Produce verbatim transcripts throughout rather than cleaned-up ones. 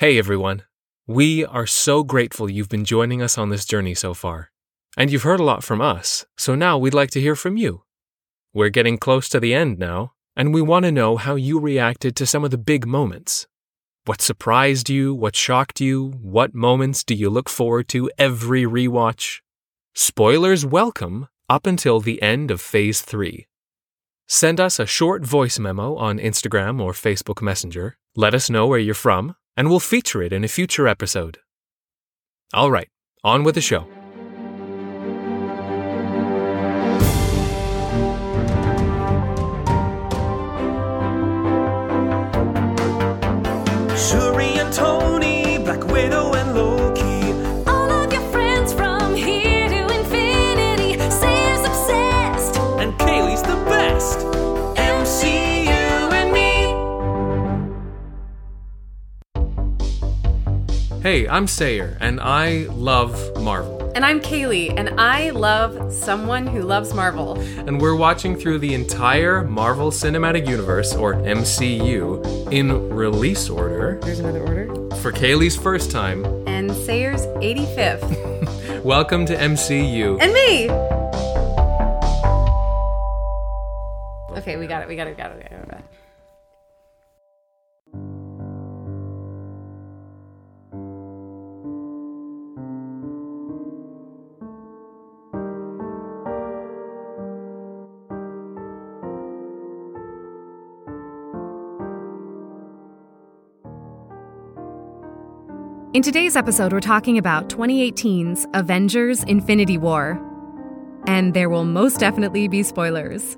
Hey everyone. We are so grateful you've been joining us on this journey so far. And you've heard a lot from us, so now we'd like to hear from you. We're getting close to the end now, and we want to know how you reacted to some of the big moments. What surprised you? What shocked you? What moments do you look forward to every rewatch? Spoilers welcome up until the end of Phase three. Send us a short voice memo on Instagram or Facebook Messenger. Let us know where you're from, and we'll feature it in a future episode. All right, on with the show. Shuri and Tony, Black Widow and Loki. All of your friends from here to infinity. Sayers obsessed. And Kaylee's the best. M C U and me. Hey, I'm Sayer, and I love Marvel. And I'm Kaylee, and I love someone who loves Marvel. And we're watching through the entire Marvel Cinematic Universe, or M C U, in release order. There's another order. For Kaylee's first time. And Sayer's eighty-fifth. Welcome to M C U. And me! Okay, we got it, we got it, we got it, we got it. We got it. In today's episode, we're talking about twenty eighteen's Avengers Infinity War. And there will most definitely be spoilers.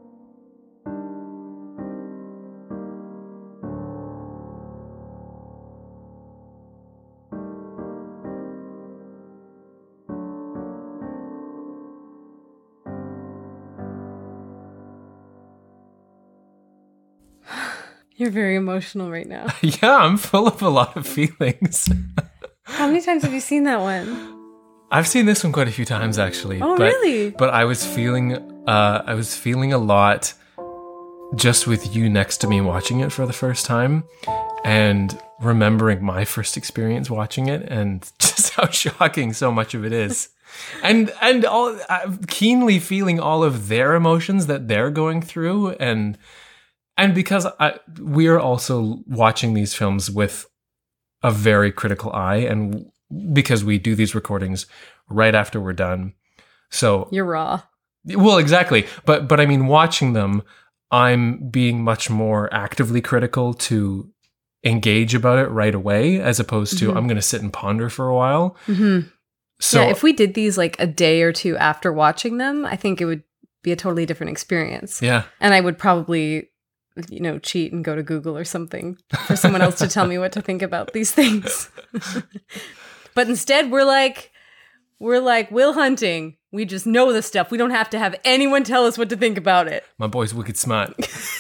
You're very emotional right now. Yeah, I'm full of a lot of feelings. How many times have you seen that one? I've seen this one quite a few times, actually. Oh, but, really? But I was feeling, uh, I was feeling a lot just with you next to me watching it for the first time, and remembering my first experience watching it, and just how shocking so much of it is, and and all uh, keenly feeling all of their emotions that they're going through, and. And because I, we are also watching these films with a very critical eye, and because we do these recordings right after we're done. So You're raw. Well, exactly. But but I mean, watching them, I'm being much more actively critical to engage about it right away, as opposed to mm-hmm. I'm going to sit and ponder for a while. Mm-hmm. So yeah, if we did these like a day or two after watching them, I think it would be a totally different experience. Yeah. And I would probably, you know, cheat and go to Google or something for someone else to tell me what to think about these things. But instead, we're like, we're like Will Hunting. We just know the stuff. We don't have to have anyone tell us what to think about it. My boy's wicked smart.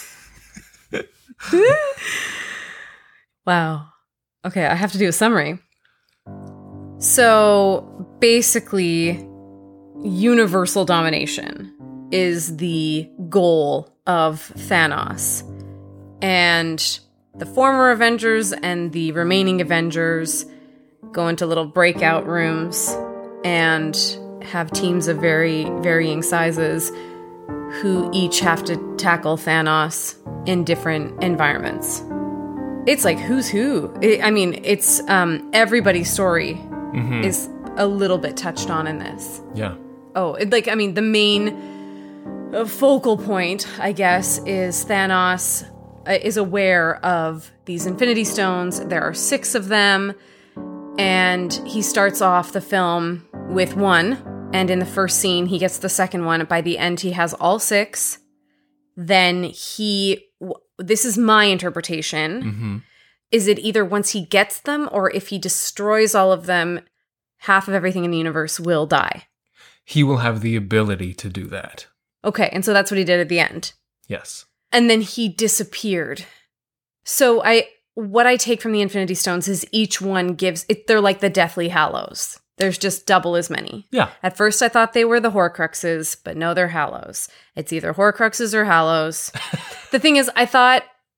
Wow. Okay, I have to do a summary. So basically, universal domination is the goal of Thanos. And the former Avengers and the remaining Avengers go into little breakout rooms and have teams of very varying sizes who each have to tackle Thanos in different environments. It's like who's who. It, I mean, it's um, everybody's story mm-hmm. is a little bit touched on in this. Yeah. Oh, it, like, I mean, the main a focal point, I guess, is Thanos uh, is aware of these Infinity Stones. There are six of them, and he starts off the film with one, and in the first scene, he gets the second one. By the end, he has all six. Then he, this is my interpretation, mm-hmm. is it either once he gets them, or if he destroys all of them, half of everything in the universe will die? He will have the ability to do that. Okay, and so that's what he did at the end. Yes. And then he disappeared. So I, what I take from the Infinity Stones is each one gives, it, they're like the Deathly Hallows. There's just double as many. Yeah. At first I thought they were the Horcruxes, but no, they're Hallows. It's either Horcruxes or Hallows. The thing is, I thought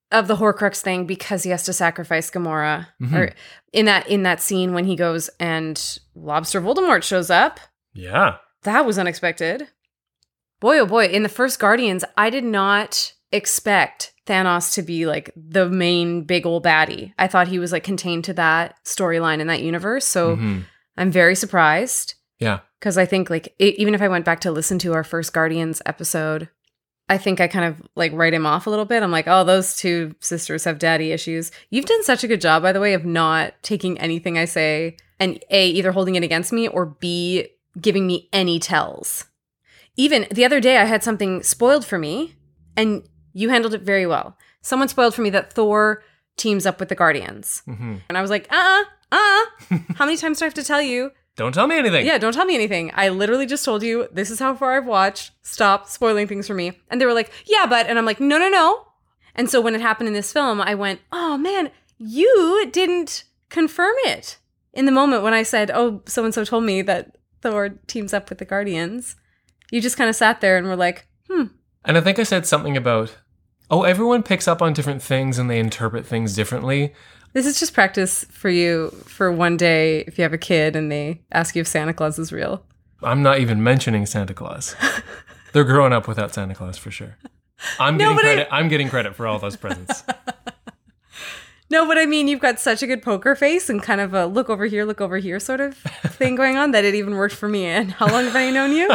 of the Horcrux thing because he has to sacrifice Gamora. Mhm. Or in that in that scene when he goes and Lobster Voldemort shows up. Yeah. That was unexpected. Boy, oh boy, in the first Guardians, I did not expect Thanos to be like the main big old baddie. I thought he was like contained to that storyline in that universe. So Mhm. I'm very surprised Yeah. because I think like it, even if I went back to listen to our first Guardians episode, I think I kind of like write him off a little bit. I'm like, oh, those two sisters have daddy issues. You've done such a good job, by the way, of not taking anything I say and A, either holding it against me or B, giving me any tells. Even the other day, I had something spoiled for me, and you handled it very well. Someone spoiled for me that Thor teams up with the Guardians. hmm And I was like, uh-uh, uh-uh. How many times do I have to tell you? Don't tell me anything. Yeah, don't tell me anything. I literally just told you, this is how far I've watched. Stop spoiling things for me. And they were like, yeah, but, and I'm like, no, no, no. And so when it happened in this film, I went, oh man, you didn't confirm it. In the moment when I said, oh, so-and-so told me that Thor teams up with the Guardians, you just kind of sat there and were like, hmm. And I think I said something about, oh, everyone picks up on different things and they interpret things differently. This is just practice for you for one day if you have a kid and they ask you if Santa Claus is real. I'm not even mentioning Santa Claus. They're growing up without Santa Claus for sure. I'm No, getting but I- credit. I'm getting credit for all those presents. No, but I mean, you've got such a good poker face and kind of a look over here, look over here sort of thing going on that it even worked for me. And how long have I known you?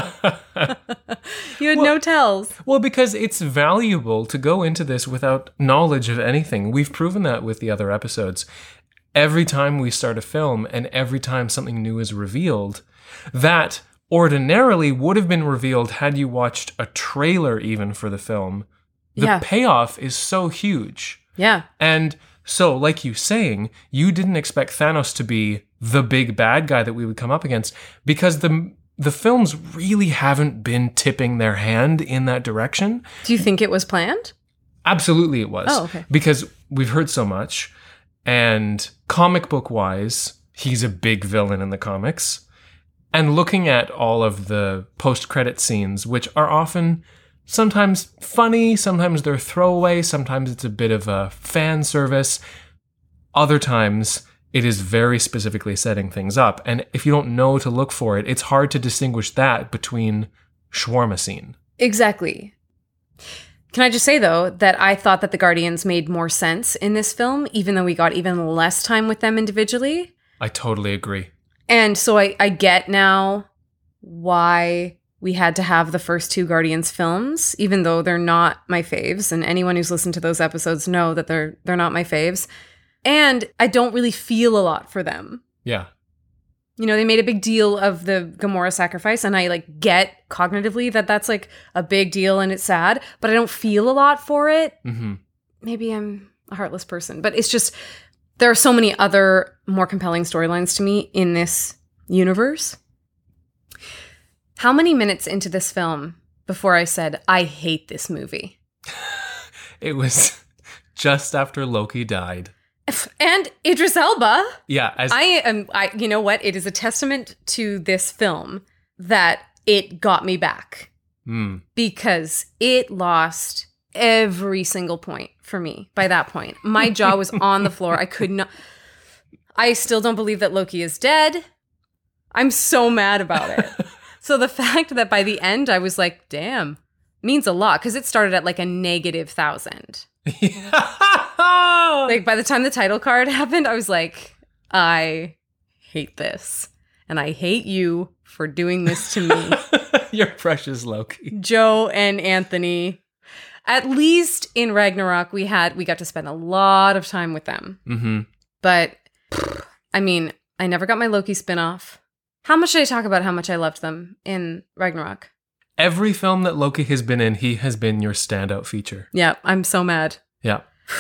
You had no tells. Well, because it's valuable to go into this without knowledge of anything. We've proven that with the other episodes. Every time we start a film and every time something new is revealed, that ordinarily would have been revealed had you watched a trailer even for the film. The Yeah. payoff is so huge. Yeah. And so, like you saying, you didn't expect Thanos to be the big bad guy that we would come up against because the the films really haven't been tipping their hand in that direction. Do you think it was planned? Absolutely it was. Oh, okay. Because we've heard so much. And comic book wise, he's a big villain in the comics. And looking at all of the post-credit scenes, which are often sometimes funny, sometimes they're throwaway, sometimes it's a bit of a fan service. Other times, it is very specifically setting things up. And if you don't know to look for it, it's hard to distinguish that between shawarma scene. Exactly. Can I just say, though, that I thought that the Guardians made more sense in this film, even though we got even less time with them individually. I totally agree. And so I, I get now why we had to have the first two Guardians films, even though they're not my faves. And anyone who's listened to those episodes know that they're they're not my faves. And I don't really feel a lot for them. Yeah. You know, they made a big deal of the Gamora sacrifice, and I like get cognitively that that's like a big deal and it's sad, but I don't feel a lot for it. Mm-hmm. Maybe I'm a heartless person, but it's just there are so many other more compelling storylines to me in this universe. How many minutes into this film before I said, I hate this movie? It was just after Loki died. And Idris Elba. Yeah, as I am, I, you know what? It is a testament to this film that it got me back mm, because it lost every single point for me by that point. My jaw was on the floor. I could not, I still don't believe that Loki is dead. I'm so mad about it. So the fact that by the end I was like, damn, means a lot because it started at like a negative thousand. Like by the time the title card happened, I was like, I hate this. And I hate you for doing this to me. Your precious Loki. Joe and Anthony. At least in Ragnarok, we had we got to spend a lot of time with them. Mm-hmm. But I mean, I never got my Loki spinoff. How much did I talk about how much I loved them in Ragnarok? Every film that Loki has been in, he has been your standout feature. Yeah, I'm so mad. Yeah.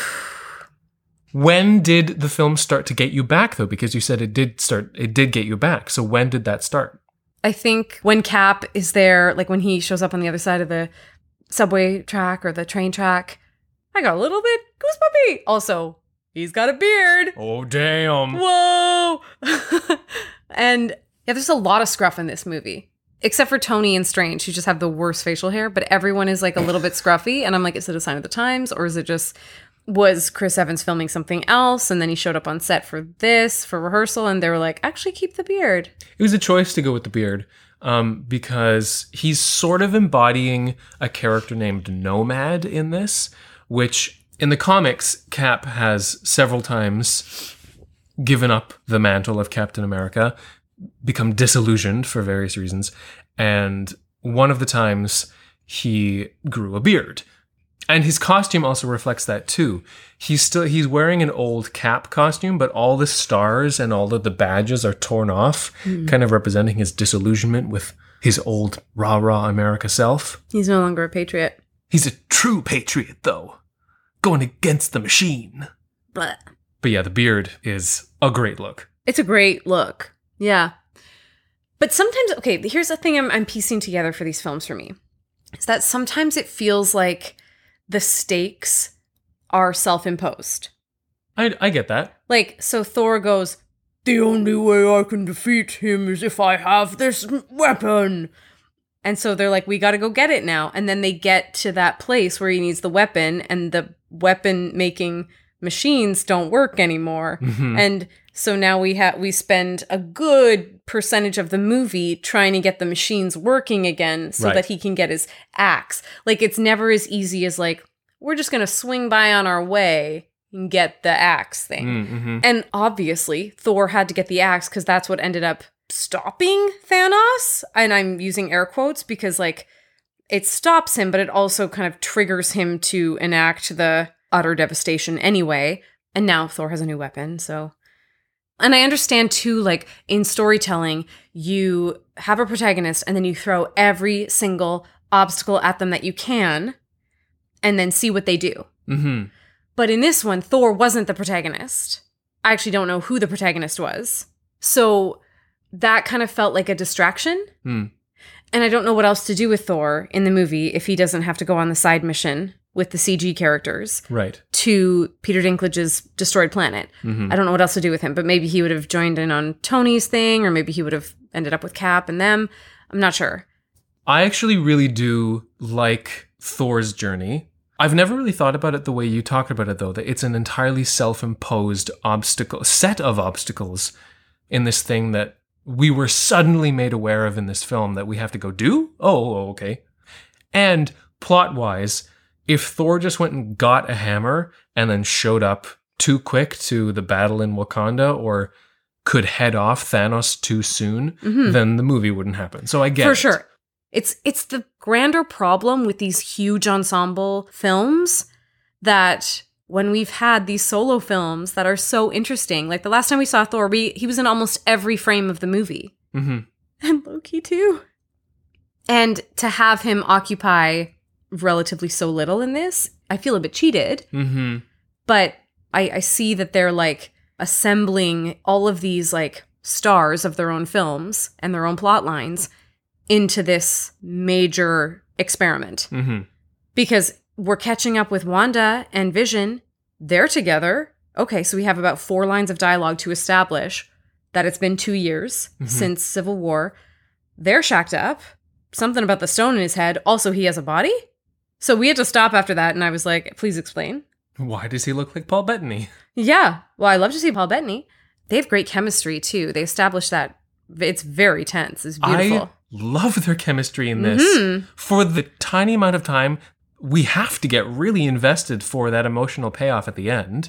When did the film start to get you back, though? Because you said it did start, it did get you back. So when did that start? I think when Cap is there, like when he shows up on the other side of the subway track or the train track, I got a little bit goosebumpy. Also, he's got a beard. Oh, damn. Whoa. And yeah, there's a lot of scruff in this movie. Except for Tony and Strange, who just have the worst facial hair, but everyone is like a little bit scruffy. And I'm like, is it a sign of the times or is it just was Chris Evans filming something else, and then he showed up on set for this, for rehearsal, and they were like, actually keep the beard. It was a choice to go with the beard um, because he's sort of embodying a character named Nomad in this, which in the comics, Cap has several times given up the mantle of Captain America, become disillusioned for various reasons, and one of the times he grew a beard. And his costume also reflects that too. He's still he's wearing an old Cap costume, but all the stars and all of the badges are torn off, mm. kind of representing his disillusionment with his old rah-rah America self. He's no longer a patriot. He's a true patriot, though, going against the machine. Blah. But yeah, the beard is a great look. It's a great look. Yeah. But sometimes, okay, here's the thing I'm, I'm piecing together for these films for me. Is that sometimes it feels like the stakes are self-imposed. I, I get that. Like, so Thor goes, the only way I can defeat him is if I have this weapon. And so they're like, we got to go get it now. And then they get to that place where he needs the weapon, and the weapon-making machines don't work anymore. Mm-hmm. And so now we have we spend a good percentage of the movie trying to get the machines working again so right. that he can get his axe. Like, it's never as easy as like, we're just going to swing by on our way and get the axe thing. Mm-hmm. And obviously, Thor had to get the axe because that's what ended up stopping Thanos. And I'm using air quotes because, like, it stops him, but it also kind of triggers him to enact the utter devastation anyway. And now Thor has a new weapon, so... And I understand, too, like, in storytelling, you have a protagonist and then you throw every single obstacle at them that you can and then see what they do. Mm-hmm. But in this one, Thor wasn't the protagonist. I actually don't know who the protagonist was. So that kind of felt like a distraction. Mm. And I don't know what else to do with Thor in the movie if he doesn't have to go on the side mission with the C G characters right. to Peter Dinklage's destroyed planet. Mm-hmm. I don't know what else to do with him, but maybe he would have joined in on Tony's thing, or maybe he would have ended up with Cap and them. I'm not sure. I actually really do like Thor's journey. I've never really thought about it the way you talked about it, though, that it's an entirely self-imposed obstacle, set of obstacles in this thing that we were suddenly made aware of in this film that we have to go do? Oh, okay. And plot-wise, if Thor just went and got a hammer and then showed up too quick to the battle in Wakanda, or could head off Thanos too soon, mm-hmm. then the movie wouldn't happen. So I get For it. sure. It's it's the grander problem with these huge ensemble films that when we've had these solo films that are so interesting, like the last time we saw Thor, we, he was in almost every frame of the movie. Mm-hmm. And Loki too. And to have him occupy relatively so little in this, I feel a bit cheated. Mm-hmm. But I, I see that they're like assembling all of these like stars of their own films and their own plot lines into this major experiment. Mm-hmm. Because we're catching up with Wanda and Vision. They're together. Okay, so we have about four lines of dialogue to establish that it's been two years mm-hmm. since Civil War. They're shacked up. Something about the stone in his head. Also, he has a body. So we had to stop after that, and I was like, please explain. Why does he look like Paul Bettany? Yeah. Well, I love to see Paul Bettany. They have great chemistry, too. They established that. It's very tense. It's beautiful. I love their chemistry in this. Mm-hmm. For the tiny amount of time, we have to get really invested for that emotional payoff at the end.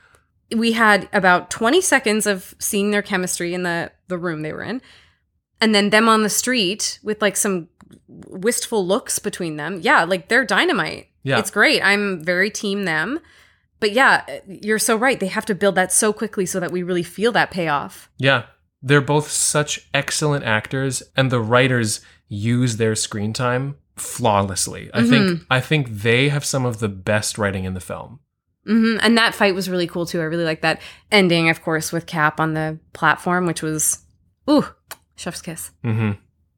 We had about twenty seconds of seeing their chemistry in the, the room they were in. And then them on the street with like some wistful looks between them. Yeah, like they're dynamite. Yeah. It's great. I'm very team them. But yeah, you're so right. They have to build that so quickly so that we really feel that payoff. Yeah. They're both such excellent actors, and the writers use their screen time flawlessly. I mm-hmm. think I think they have some of the best writing in the film. Mm-hmm. And that fight was really cool too. I really like that ending, of course, with Cap on the platform, which was, ooh, chef's kiss. Mm-hmm.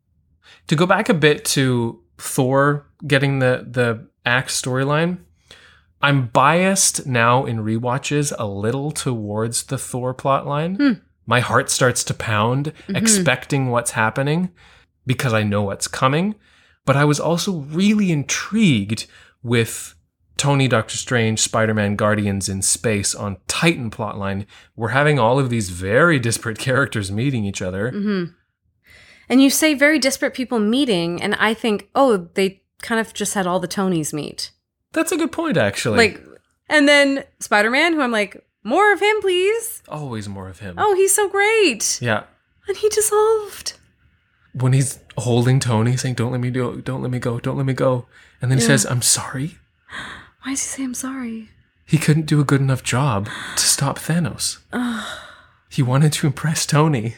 To go back a bit to Thor getting the, the axe storyline, I'm biased now in rewatches a little towards the Thor plotline. Hmm. My heart starts to pound, mm-hmm. expecting what's happening because I know what's coming. But I was also really intrigued with Tony, Doctor Strange, Spider-Man, Guardians in space on Titan plotline, we're having all of these very disparate characters meeting each other. Mm-hmm. And you say very disparate people meeting, and I think, oh, they kind of just had all the Tonys meet. That's a good point, actually. Like, and then Spider-Man, who I'm like, more of him, please. Always more of him. Oh, he's so great. Yeah. And he dissolved. When he's holding Tony, saying, don't let me do it, don't let me go, don't let me go. And then he Yeah. says, I'm sorry. Why does he say I'm sorry? He couldn't do a good enough job to stop Thanos. He wanted to impress Tony.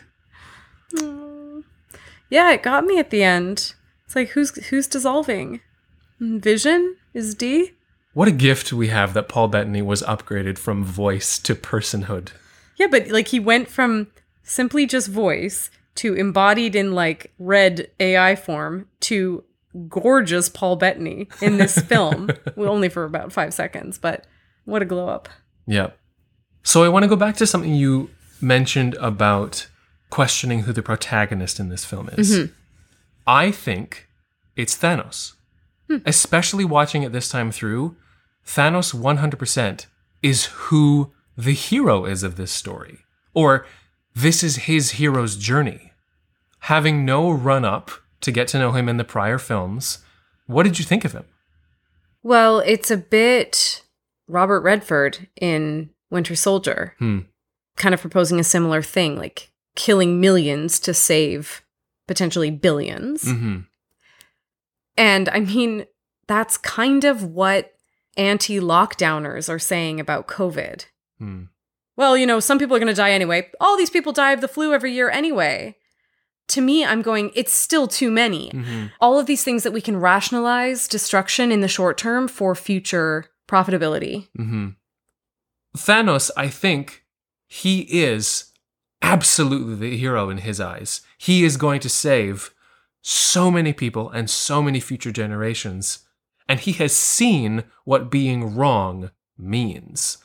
Yeah, it got me at the end. It's like, who's who's dissolving? Vision is D? What a gift we have that Paul Bettany was upgraded from voice to personhood. Yeah, but like he went from simply just voice to embodied in like red A I form to gorgeous Paul Bettany in this film. Well, only for about five seconds, but what a glow up. Yeah. So I want to go back to something you mentioned about questioning who the protagonist in this film is. Mm-hmm. I think it's Thanos. Hmm. Especially watching it this time through, Thanos one hundred percent is who the hero is of this story. Or this is his hero's journey. Having no run-up to get to know him in the prior films, what did you think of him? Well, it's a bit Robert Redford in Winter Soldier. Hmm. Kind of proposing a similar thing, like killing millions to save potentially billions. Mm-hmm. And I mean, that's kind of what anti-lockdowners are saying about COVID. Hmm. Well, you know, some people are going to die anyway. All these people die of the flu every year anyway. To me, I'm going, it's still too many. Mm-hmm. All of these things that we can rationalize destruction in the short term for future profitability. Mm-hmm. Thanos, I think he is absolutely the hero in his eyes. He is going to save so many people and so many future generations. And he has seen what being wrong means.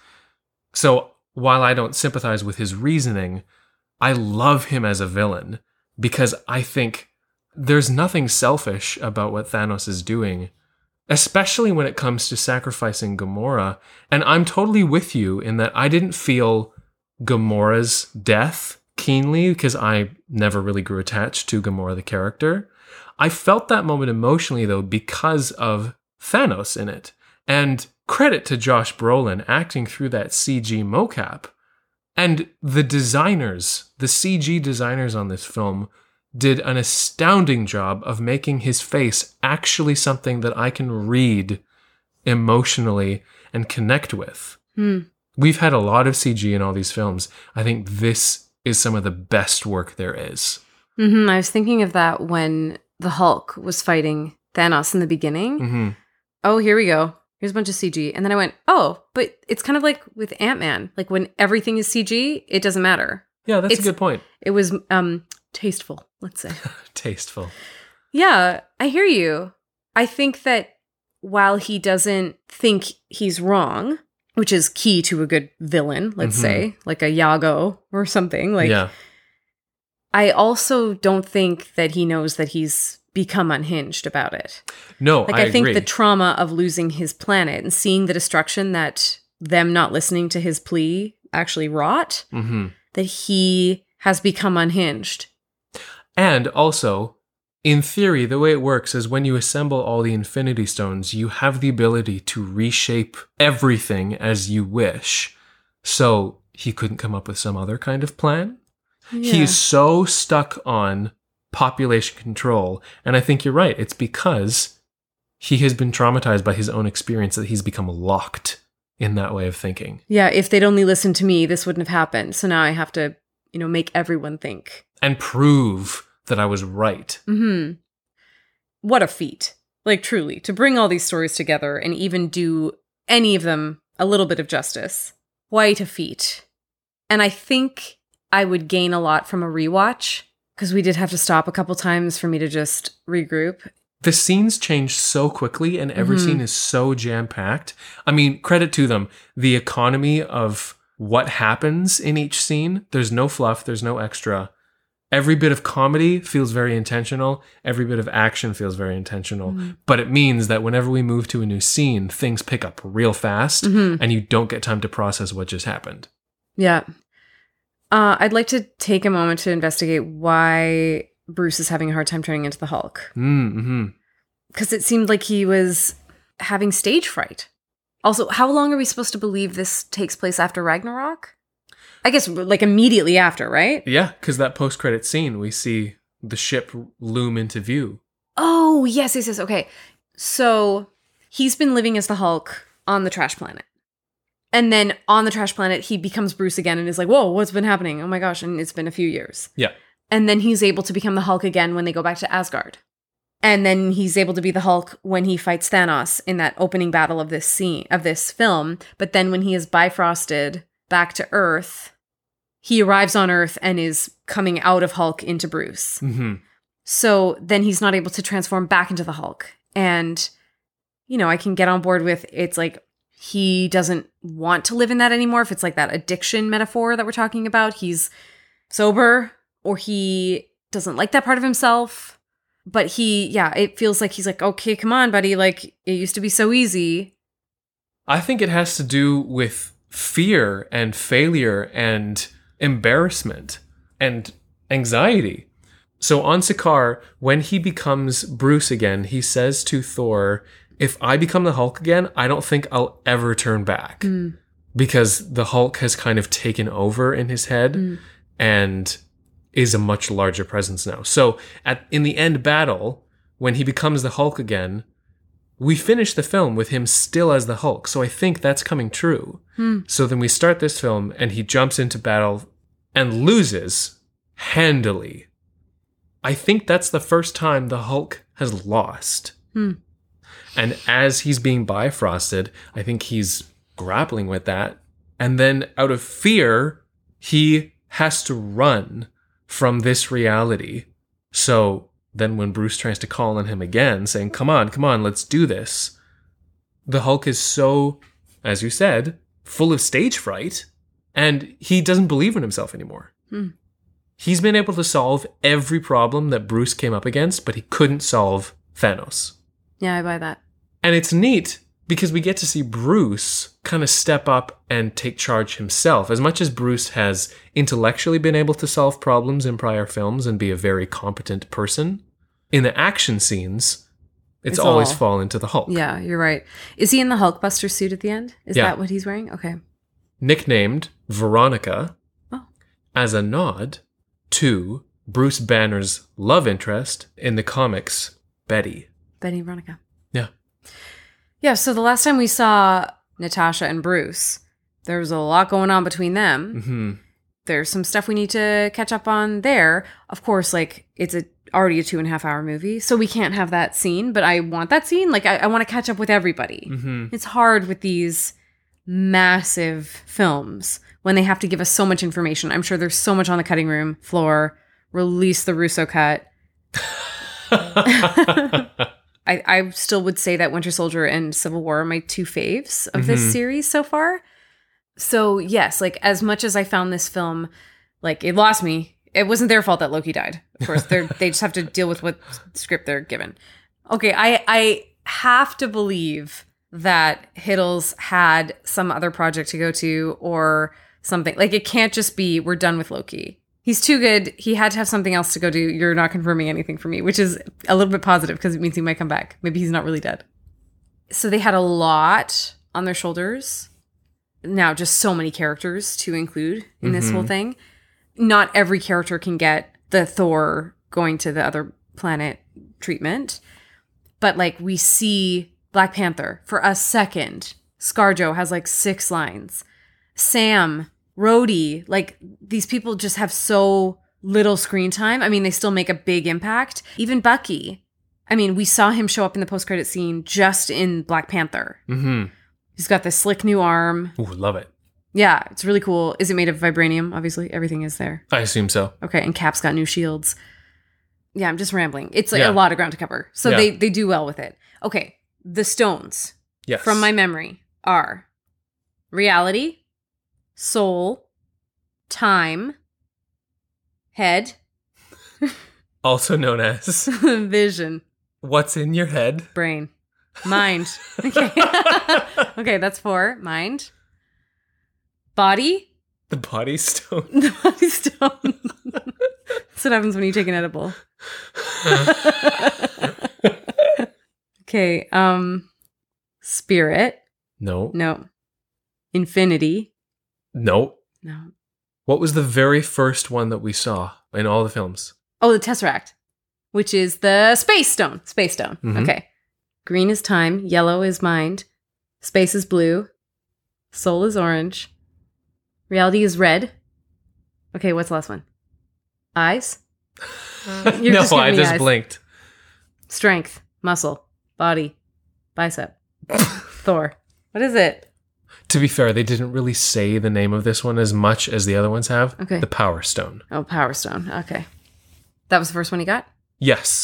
So while I don't sympathize with his reasoning, I love him as a villain because I think there's nothing selfish about what Thanos is doing, especially when it comes to sacrificing Gamora. And I'm totally with you in that I didn't feel Gamora's death keenly because I never really grew attached to Gamora the character. I felt that moment emotionally, though, because of Thanos in it. And credit to Josh Brolin acting through that C G mocap. And the designers, the C G designers on this film, did an astounding job of making his face actually something that I can read emotionally and connect with. Hmm. We've had a lot of C G in all these films. I think this is some of the best work there is. Mm-hmm. I was thinking of that when the Hulk was fighting Thanos in the beginning. Mm-hmm. Oh, here we go. Here's a bunch of C G. And then I went, oh, but it's kind of like with Ant-Man. Like when everything is C G, it doesn't matter. Yeah, that's It's- a good point. It was um tasteful, let's say. Tasteful. Yeah, I hear you. I think that while he doesn't think he's wrong, which is key to a good villain, let's Mhm. say, like a Iago or something, like yeah. I also don't think that he knows that he's become unhinged about it. No, Like I, I, think agree. the trauma of losing his planet and seeing the destruction that them not listening to his plea actually wrought, mm-hmm. that he has become unhinged. And also, in theory, the way it works is when you assemble all the Infinity Stones, you have the ability to reshape everything as you wish. So he couldn't come up with some other kind of plan. He Yeah. is so stuck on population control. And I think you're right. It's because he has been traumatized by his own experience that he's become locked in that way of thinking. Yeah, if they'd only listened to me, this wouldn't have happened. So now I have to, you know, make everyone think. And prove that I was right. Hmm. What a feat. Like, truly, to bring all these stories together and even do any of them a little bit of justice. Quite a feat. And I think I would gain a lot from a rewatch, because we did have to stop a couple times for me to just regroup. The scenes change so quickly and every Mhm. scene is so jam-packed. I mean, credit to them. The economy of what happens in each scene, there's no fluff, there's no extra. Every bit of comedy feels very intentional. Every bit of action feels very intentional. Mm-hmm. But it means that whenever we move to a new scene, things pick up real fast Mm-hmm. and you don't get time to process what just happened. Yeah. Uh, I'd like to take a moment to investigate why Bruce is having a hard time turning into the Hulk. Mm-hmm. Because it seemed like he was having stage fright. Also, how long are we supposed to believe this takes place after Ragnarok? I guess like immediately after, right? Yeah, because that post-credit scene, we see the ship loom into view. Oh, yes, yes, yes. Okay. So he's been living as the Hulk on the trash planet. And then on the trash planet, he becomes Bruce again and is like, whoa, what's been happening? Oh my gosh. And it's been a few years. Yeah. And then he's able to become the Hulk again when they go back to Asgard. And then he's able to be the Hulk when he fights Thanos in that opening battle of this scene, of this film. But then when he is bifrosted back to Earth, he arrives on Earth and is coming out of Hulk into Bruce. Mm-hmm. So then he's not able to transform back into the Hulk. And, you know, I can get on board with it's like he doesn't want to live in that anymore. If it's like that addiction metaphor that we're talking about, he's sober or he doesn't like that part of himself. But he, yeah, it feels like he's like, okay, come on, buddy. Like, it used to be so easy. I think it has to do with fear and failure and embarrassment and anxiety. So on Sakaar, when he becomes Bruce again, he says to Thor, if I become the Hulk again, I don't think I'll ever turn back. Mm. Because the Hulk has kind of taken over in his head Mm. and is a much larger presence now. So at in the end battle, when he becomes the Hulk again, we finish the film with him still as the Hulk. So I think that's coming true. Hmm. So then we start this film and he jumps into battle and loses handily. I think that's the first time the Hulk has lost. Hmm. And as he's being bifrosted, I think he's grappling with that. And then out of fear, he has to run from this reality. So then when Bruce tries to call on him again, saying, come on, come on, let's do this, the Hulk is so, as you said, full of stage fright, and he doesn't believe in himself anymore. Hmm. He's been able to solve every problem that Bruce came up against, but he couldn't solve Thanos. Yeah, I buy that. And it's neat because we get to see Bruce kind of step up and take charge himself. As much as Bruce has intellectually been able to solve problems in prior films and be a very competent person, in the action scenes, it's, It's always all- fall into the Hulk. Yeah, you're right. Is he in the Hulkbuster suit at the end? Is Yeah. that what he's wearing? Okay. Nicknamed Veronica Oh. as a nod to Bruce Banner's love interest in the comics, Betty. Betty Veronica. Yeah. Yeah, so the last time we saw Natasha and Bruce, there was a lot going on between them. hmm There's some stuff we need to catch up on there. Of course, like, it's a already a two and a half hour movie, so we can't have that scene, but I want that scene. Like, I, I want to catch up with everybody. hmm It's hard with these massive films when they have to give us so much information. I'm sure there's so much on the cutting room floor. Release the Russo cut. I, I still would say that Winter Soldier and Civil War are my two faves of this Mhm. series so far. So yes, like as much as I found this film, like it lost me, it wasn't their fault that Loki died. Of course, they they just have to deal with what script they're given. Okay, I I have to believe that Hiddles had some other project to go to or something. Like it can't just be we're done with Loki. He's too good. He had to have something else to go do. You're not confirming anything for me, which is a little bit positive because it means he might come back. Maybe he's not really dead. So they had a lot on their shoulders. Now, just so many characters to include in this Mhm. whole thing. Not every character can get the Thor going to the other planet treatment. But like we see Black Panther for a second. ScarJo has like six lines. Sam, Rhodey, like these people just have so little screen time. I mean, they still make a big impact. Even Bucky. I mean, we saw him show up in the post-credit scene just in Black Panther. hmm He's got this slick new arm. Ooh, love it. Yeah, it's really cool. Is it made of vibranium? Obviously, everything is there. I assume so. Okay, and Cap's got new shields. Yeah, I'm just rambling. It's like Yeah. a lot of ground to cover. So Yeah. they they do well with it. Okay, the stones Yes. from my memory are reality, soul, time, head, also known as Vision. what's in your head. Brain. Mind. Okay. Okay, that's four. Mind. Body. The body stone. The body stone. That's what happens when you take an edible. Okay, um, spirit. No. No. Infinity. No. No. What was the very first one that we saw in all the films? Oh, the Tesseract, which is the space stone. Space stone. Mhm. Okay. Green is time. Yellow is mind. Space is blue. Soul is orange. Reality is red. Okay, what's the last one? Eyes? You're no, just giving I me just eyes. blinked. Strength. Muscle. Body. Bicep. Thor. What is it? To be fair, they didn't really say the name of this one as much as the other ones have. Okay. The Power Stone. Oh, Power Stone. Okay. That was the first one he got? Yes.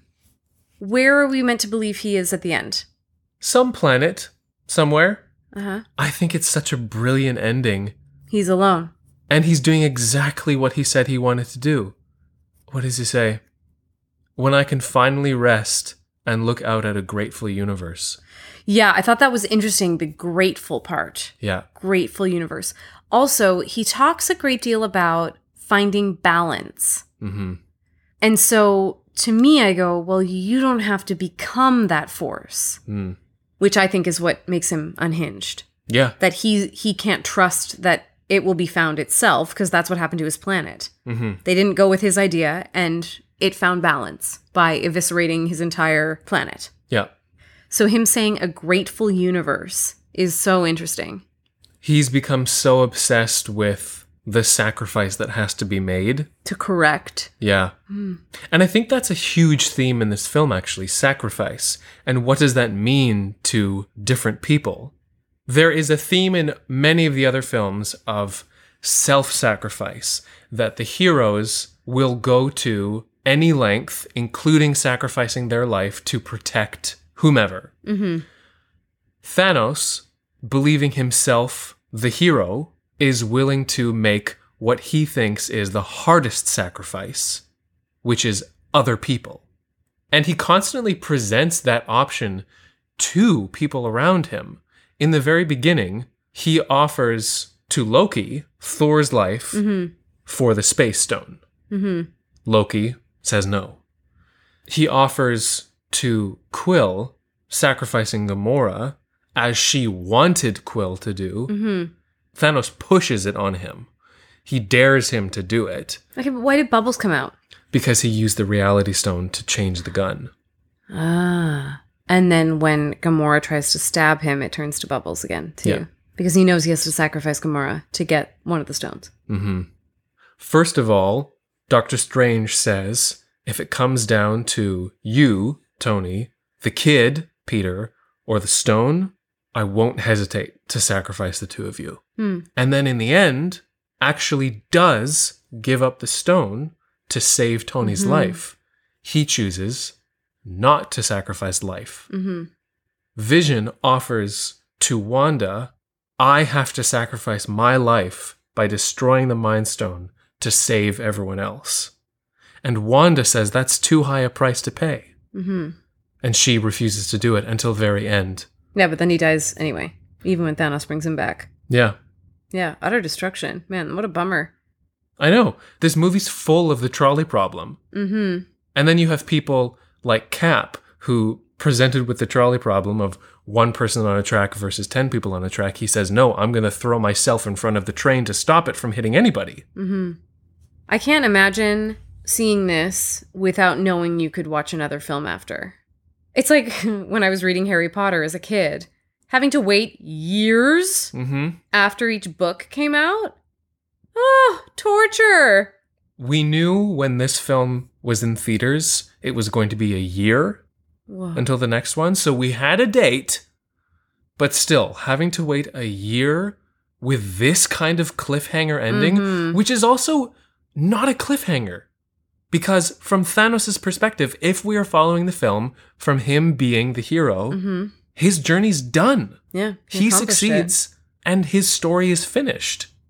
Where are we meant to believe he is at the end? Some planet, somewhere. Uh-huh. I think it's such a brilliant ending. He's alone. And he's doing exactly what he said he wanted to do. What does he say? When I can finally rest and look out at a grateful universe. Yeah, I thought that was interesting, the grateful part. Yeah. Grateful universe. Also, he talks a great deal about finding balance. Mm-hmm. And so to me, I go, well, you don't have to become that force, Mm. which I think is what makes him unhinged. Yeah. That he he can't trust that it will be found itself, because that's what happened to his planet. Mm-hmm. They didn't go with his idea, and it found balance by eviscerating his entire planet. Yeah. So him saying a grateful universe is so interesting. He's become so obsessed with the sacrifice that has to be made. To correct. Yeah. And I think that's a huge theme in this film, actually, sacrifice. And what does that mean to different people? There is a theme in many of the other films of self-sacrifice, that the heroes will go to any length, including sacrificing their life to protect whomever. Mm-hmm. Thanos, believing himself the hero, is willing to make what he thinks is the hardest sacrifice, which is other people. And he constantly presents that option to people around him. In the very beginning, he offers to Loki Thor's life Mm-hmm. for the Space Stone. Mm-hmm. Loki says no. He offers to Quill sacrificing Gamora as she wanted Quill to do. Mm-hmm. Thanos pushes it on him. He dares him to do it Okay, but why did bubbles come out? because he used the Reality Stone to change the gun. Ah. And then when Gamora tries to stab him, it turns to bubbles again, too. Yeah. Because he knows he has to sacrifice Gamora to get one of the stones. Mm-hmm. First of all, Doctor Strange says, if it comes down to you, Tony, the kid, Peter, or the stone, I won't hesitate to sacrifice the two of you. Hmm. And then in the end, actually does give up the stone to save Tony's Mhm. life. He chooses not to sacrifice life. Mm-hmm. Vision offers to Wanda, I have to sacrifice my life by destroying the Mind Stone to save everyone else. And Wanda says that's too high a price to pay. Mm-hmm. And she refuses to do it until very end. Yeah, but then he dies anyway, even when Thanos brings him back. Yeah, Yeah, utter destruction. Man, what a bummer. I know. This movie's full of the trolley problem. Mm-hmm. And then you have people like Cap, who presented with the trolley problem of one person on a track versus ten people on a track. He says, no, I'm going to throw myself in front of the train to stop it from hitting anybody. Mm-hmm. I can't imagine seeing this without knowing you could watch another film after. It's like when I was reading Harry Potter as a kid, having to wait years Mm-hmm. after each book came out. Oh, torture. We knew when this film was in theaters, it was going to be a year Whoa. until the next one. So we had a date, but still having to wait a year with this kind of cliffhanger ending, Mhm. which is also not a cliffhanger. Because from Thanos' perspective, if we are following the film from him being the hero, Mm-hmm. his journey's done. Yeah. He accomplished it. succeeds and his story is finished.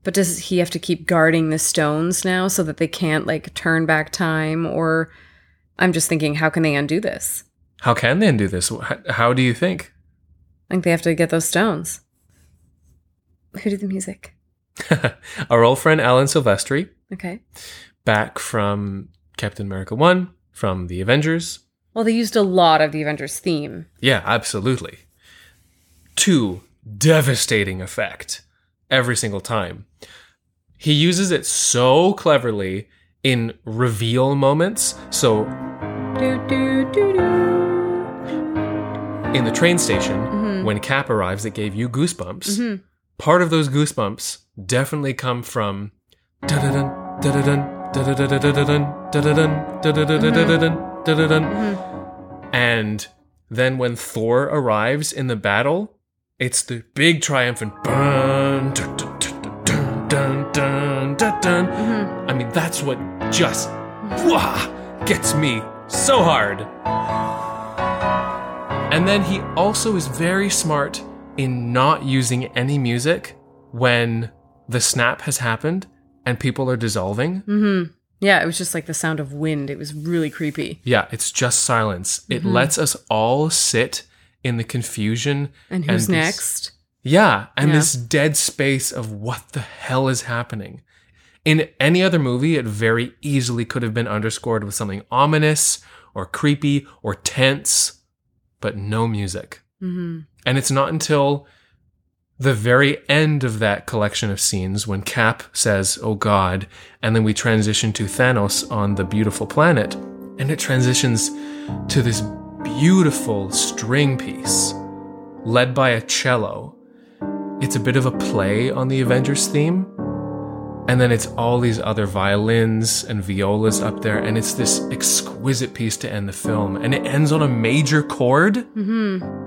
But does he have to keep guarding the stones now so that they can't like turn back time? Or I'm just thinking, how can they undo this? How can they undo this? How, how do you think? I think they have to get those stones. Who did the music? Our old friend Alan Silvestri, Okay. back from Captain America one, from the Avengers. Well, they used a lot of the Avengers theme. Yeah, absolutely. To devastating effect every single time. He uses it so cleverly in reveal moments. So Do, do, do, do. in the train station, Mm-hmm. when Cap arrives, it gave you goosebumps. Part of those goosebumps definitely come from da-da-dun, da-da-dun, da-da-da-da-da-dun, da-da-dun, da-da-da-da-da-dun, da-da-dun. And then when Thor arrives in the battle, it's the big triumphant bun, dun, dun, dun, dun, dun, dun, dun, dun. I mean, that's what just wah, gets me so hard. And then he also is very smart in not using any music when the snap has happened and people are dissolving. Mm-hmm. Yeah, it was just like the sound of wind. It was really creepy. Yeah, it's just silence. It lets us all sit in the confusion. And who's this- next? Yeah, and Yeah. this dead space of what the hell is happening. In any other movie, it very easily could have been underscored with something ominous or creepy or tense, but no music. Mm-hmm. And it's not until the very end of that collection of scenes when Cap says, "Oh God," and then we transition to Thanos on the beautiful planet, and it transitions to this beautiful string piece led by a cello. It's a bit of a play on the Avengers theme, and then it's all these other violins and violas up there, and it's this exquisite piece to end the film, and it ends on a major chord. Mm-hmm.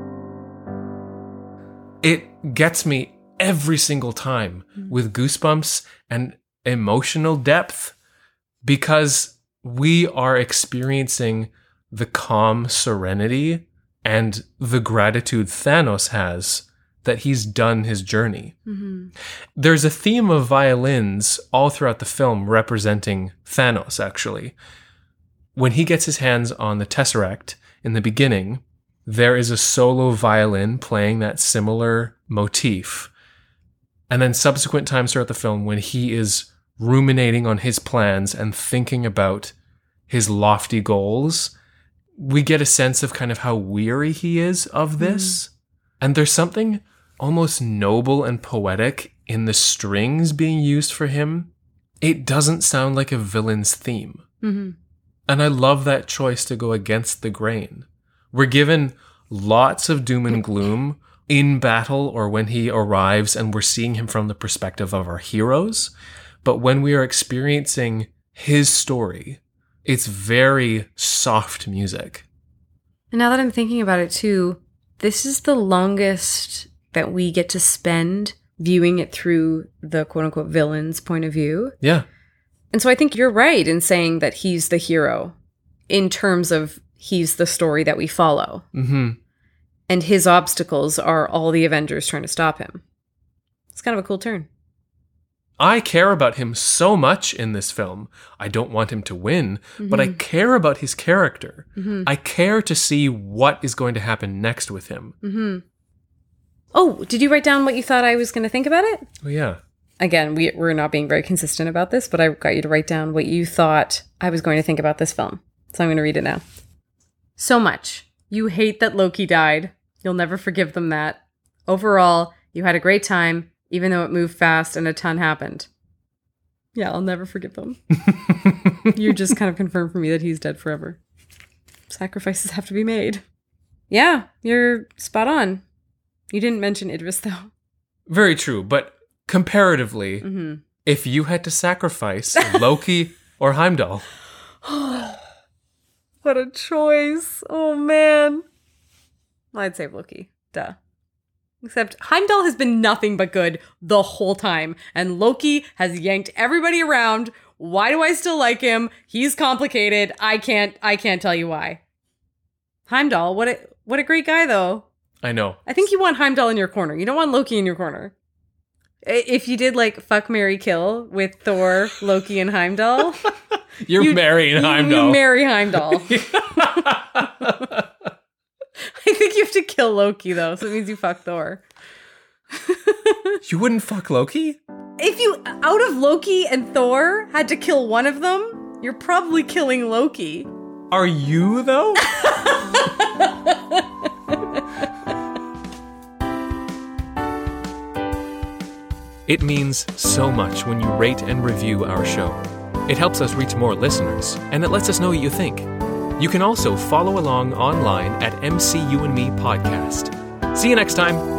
It gets me every single time with goosebumps and emotional depth because we are experiencing the calm serenity and the gratitude Thanos has that he's done his journey. Mm-hmm. There's a theme of violins all throughout the film representing Thanos, actually. When he gets his hands on the Tesseract in the beginning, there is a solo violin playing that similar motif. And then subsequent times throughout the film, when he is ruminating on his plans and thinking about his lofty goals, we get a sense of kind of how weary he is of this. Mm. And there's something almost noble and poetic in the strings being used for him. It doesn't sound like a villain's theme. Mm-hmm. And I love that choice to go against the grain. We're given lots of doom and gloom in battle or when he arrives and we're seeing him from the perspective of our heroes. But when we are experiencing his story, it's very soft music. And now that I'm thinking about it too, this is the longest that we get to spend viewing it through the quote-unquote villain's point of view. Yeah. And so I think you're right in saying that he's the hero in terms of he's the story that we follow. Mm-hmm. And his obstacles are all the Avengers trying to stop him. It's kind of a cool turn. I care about him so much in this film. I don't want him to win, mm-hmm. but I care about his character. Mm-hmm. I care to see what is going to happen next with him. Mm-hmm. Oh, did you write down what you thought I was going to think about it? Oh, yeah. Again, we, we're not being very consistent about this, but I got you to write down what you thought I was going to think about this film. So I'm going to read it now. So much. You hate that Loki died. You'll never forgive them that. Overall, you had a great time, even though it moved fast and a ton happened. Yeah, I'll never forgive them. You just kind of confirmed for me that he's dead forever. Sacrifices have to be made. Yeah, you're spot on. You didn't mention Idris, though. Very true, but comparatively, Mm-hmm. if you had to sacrifice Loki or Heimdall... What a choice. Oh, man. I'd save Loki. Duh. Except Heimdall has been nothing but good the whole time, and Loki has yanked everybody around. Why do I still like him? He's complicated. I can't I can't tell you why. Heimdall, what a what a great guy though. I know. I think you want Heimdall in your corner. You don't want Loki in your corner. I- If you did like fuck, marry, kill with Thor, Loki, and Heimdall, You're you- marrying you, Heimdall. you marry Heimdall. I think you have to kill Loki though, so it means you fuck Thor. You wouldn't fuck Loki? If you, out of Loki and Thor, had to kill one of them, you're probably killing Loki. Are you, though? It means so much when you rate and review our show. It helps us reach more listeners, and it lets us know what you think. You can also follow along online at M C U and Me Podcast. See you next time.